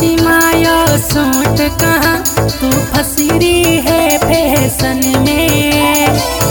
चिमायो suit कहाँ तू फंसी रही है फैशन में।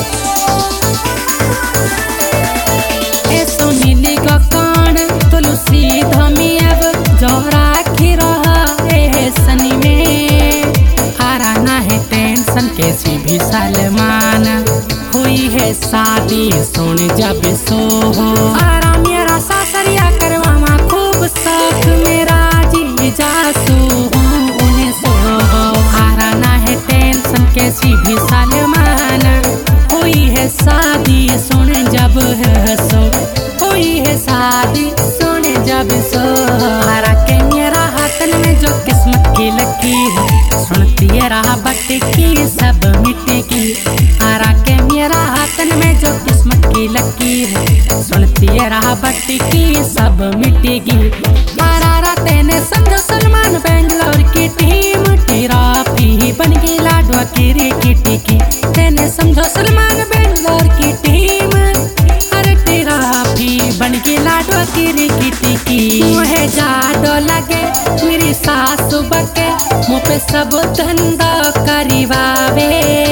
ए सुनीली का कान तुलसी धमियब जोरा खी रहा है सनी में। आराना है टेंशन कैसी भी सलमान हुई है शादी सुन जब सो हो। आराम मेरा सासरिया करवामा खूब शौक मेरा जी जासू हूँ उन्हें सो हो। आराना है टेंशन कैसी भी सलमान हुई है शादी सुन जब सो। हुई है शादी सुन जब सो। आरा के मेरा हाथन में जो किस्मत की लकीर सुनती रहा बट की सब मिटेगी। आरा के मेरा हाथन में जो किस्मत की लकीर सुनती रहा बट की सब मिटेगी। आरा तेने समझो सलमान बेंगलोर की टीम टिराफी बन गई लाडवा की रिकिटी की। तेने समझो सलमान बेंगलोर की टीम अरे टिराफी बन गई लाडवा की रिकिटी की। मुझे जादो लगे मेरी सासु बके मुँह पे सब धंधा करीवावे।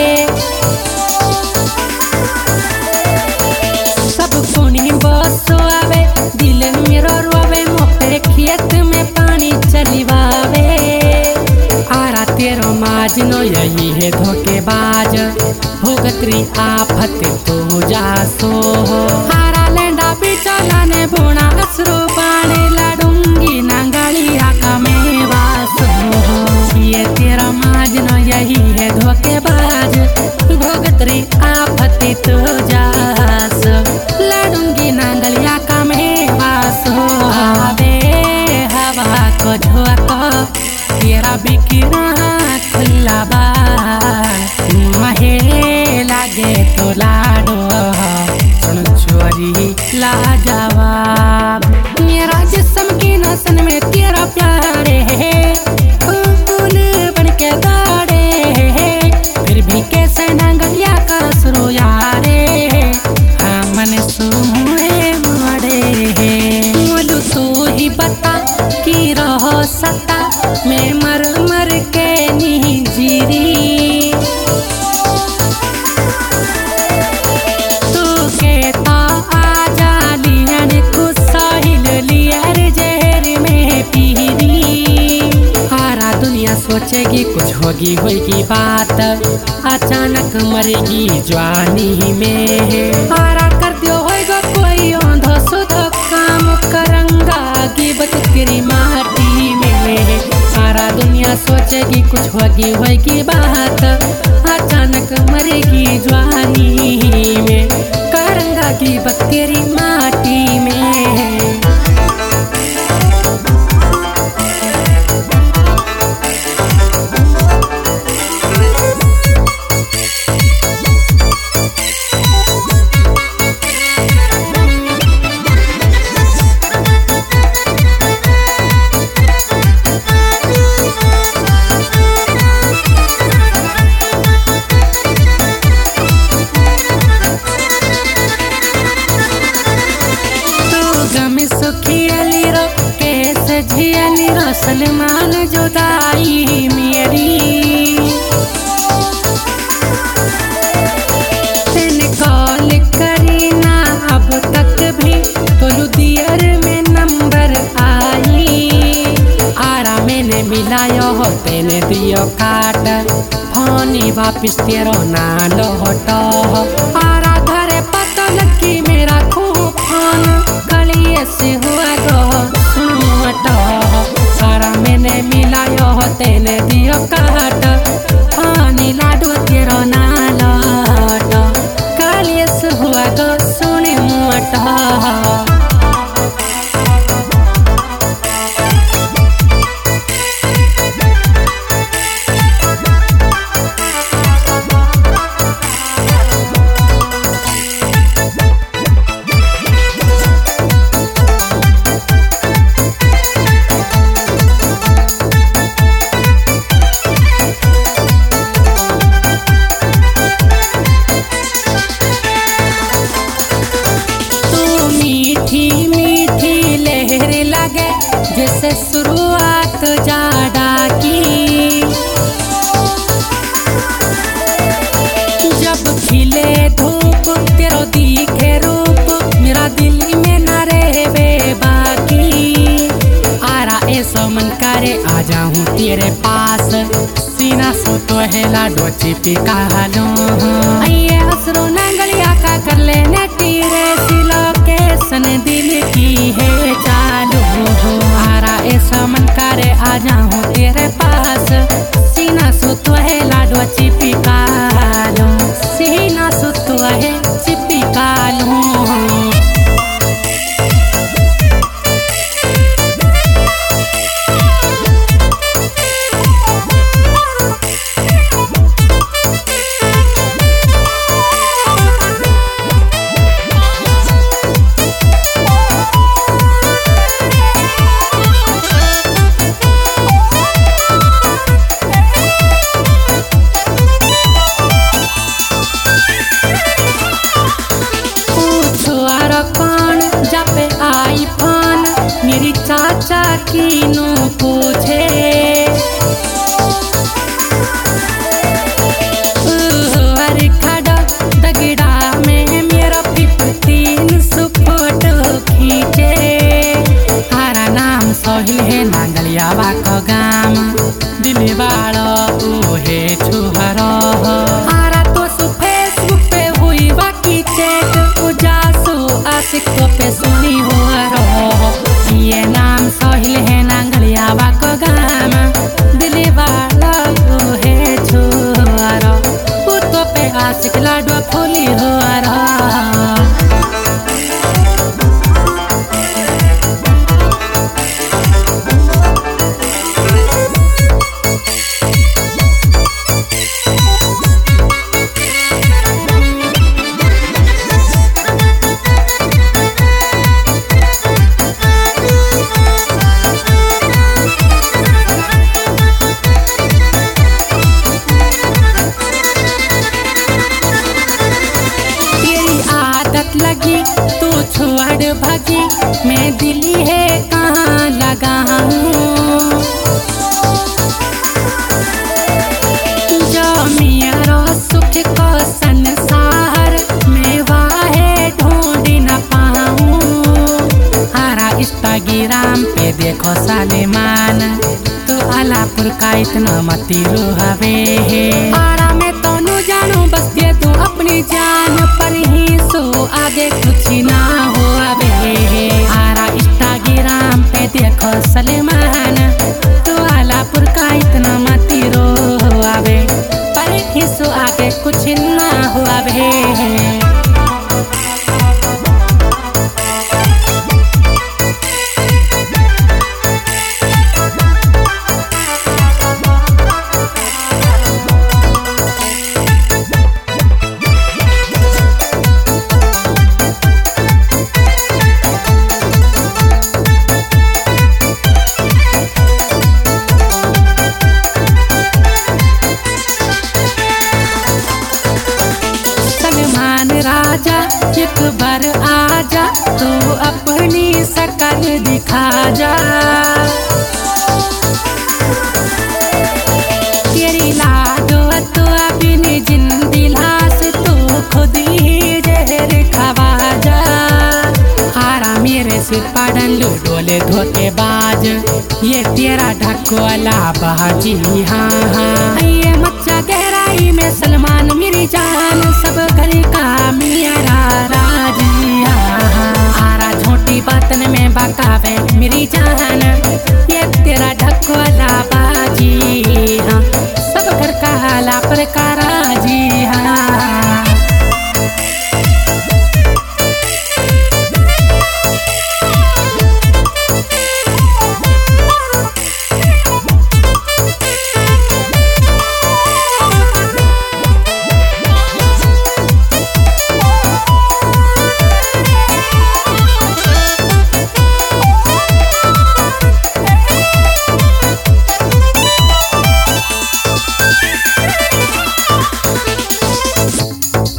सब कोनी बस आवे दिल मेरो रोवे मुँह पे खेत में पानी चलीवावे। आरा तेरो माजनो यही है धोखेबाज भोगतरी आफत तो जासो हो। आरा लेंडा बिचला ने बोना असरो पाने लाडूंगी नांगलिया का में वास हो। ये तेरा माजनो यही है धोखेबाज भोगतरी आफत तो जास लाडूंगी नांगलिया का में वास हो। आवे हवा को झोंका तेरा बिखरा खुला बार महे लागे तो लाडो सुन चोरी लाजवाब। मेरा जिस्म की नसन में तेरा प्यार है खून बन के दाड़े फिर भी कैसे नांगलिया का सुरो यारे। हाँ मन सुने मारे बोलू तू ही बता की रहो सता मैं मर मर के नहीं जीरी। तू कहता आजा लियन कुछ साहिल लियर जहर में पीरी। आरा दुनिया सोचेगी कुछ होगी होगी बात अचानक मरेगी जवानी में। आरा कर दियो होगा कोई औंधा सुधा काम करंगा की बचकरी माटी में। सारा दुनिया सोचेगी कुछ होगी बात अचानक मरेगी जवानी में करंगा की बकरी माटी में। झियली रो सलमान जुदाई मेरी। तेने कॉल करी ना अब तक भी तोलू दियर में नंबर आई। आरा मैंने मिलायो हो तेने दियो काट फोनी वापिस तेरो ना लौटो। आरा घरे पता लगी मेरा खूब फोन कलिए से हुआ गो सारा मैंने मिलायो हो तेने दियो काट पानी लाडू तेरो ना लौटो कालियस हुआ गो सुने मुआटा। जैसे शुरुआत जाड़ा की, जब खिले धूप तेरो दिखे रूप, मेरा दिल में न रहे बाकी। आरा ऐसा मन करे आ जाऊं तेरे पास, सीना सो तो है लाडो चिपी का लो। ये हसरो नंगलिया का कर लेने टीरे सिलो के सन दिल की है चालू। आरा ऐसा मन करे आ जाऊं तेरे पास, सीना सो तो है लाडो चिपी का लो, सीना सो तो है चिपी का लो। मेरी चाचा की नो पूछे, अरे खड़ा दगड़ा में मेरा पिपतीन सुफोट खींचे। हरा नाम सोहिल है नांगलियावा का गाम, दिल वाला ओ है छुहरा। हरा तो सु फेसबुक पे हुई बाकी चेक, उजासो आशिक पे सुनी हुआ रहो। ये नाम सोहिल है नांगलियावा को गाम, दिल वाला को है छोरा, पुतो पे आशिक लाडो फूली हुआ रहा। लगी तू छोड़ भागी, मैं दिल्ली है कहाँ लगा हूँ। जो मेरा सुख को संसार में वाहे ढूंढ न पाऊँ। हरा इंस्टाग्राम पे देखो सलमान, तो अलापुर का इतना मती रोहवे है। आरा में तो न जानू बस दे तू अपनी जान पर ही, सो आगे कुछ ना हो अबे। आरा इंस्टाग्राम पे देखो सलमान, तो आलापुर का इतना मती रो आवे, पर ही सो आगे कुछ ना हो अबे। राजा एक बार आजा, तो अपनी शक्ल दिखा जा। तेरी लाडो तो अपनी जिंदगी लाश, तो खुद ही जहर खवा जा। हारा मेरे सिर पड़न डोले धोखेबाज, ये तेरा ढकोला बाजी। हाँ हाँ ये मच्चा गहराई में सलमान मेरी जान, सब घर का मेरा राजी। आरा झोटी बतन में बकावे मेरी जान,